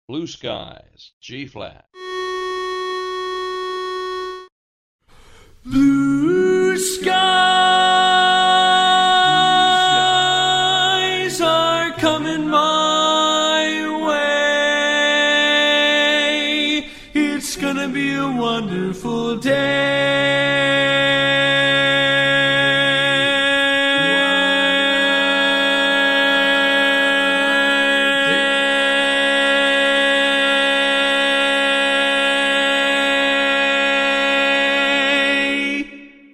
Blue Skies, G flat. Blue skies are coming my way. It's gonna be a wonderful day.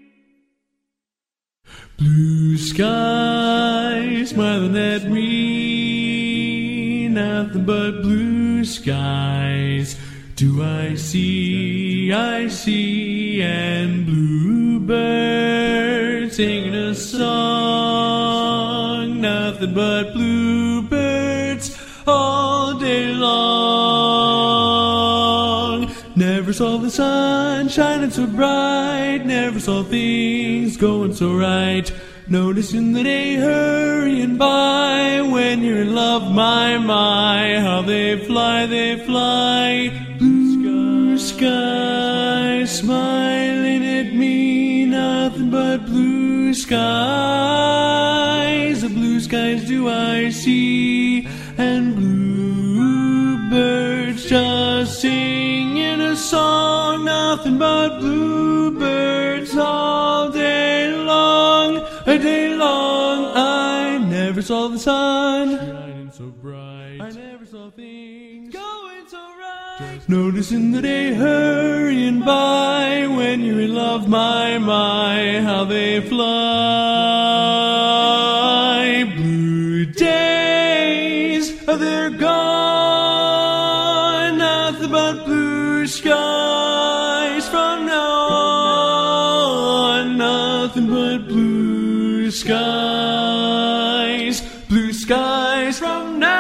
Blue skies smiling at me, nothing but blue skies. Do I see, and bluebirds singing a song, nothing but bluebirds all day long. Never saw the sun shining so bright, never saw things going so right. Noticing the day hurrying by, when you're in love, my, how they fly, Blue skies smiling at me, nothing but blue skies. The blue skies do I see, and bluebirds just singing a song, nothing but bluebirds all day long, a day long. I never saw the sun shining so bright, I never saw things going so right. Noticing the day hurrying by, when you're in love, my, how they fly. Blue days, they're gone, nothing but blue skies from now on, nothing but blue skies from now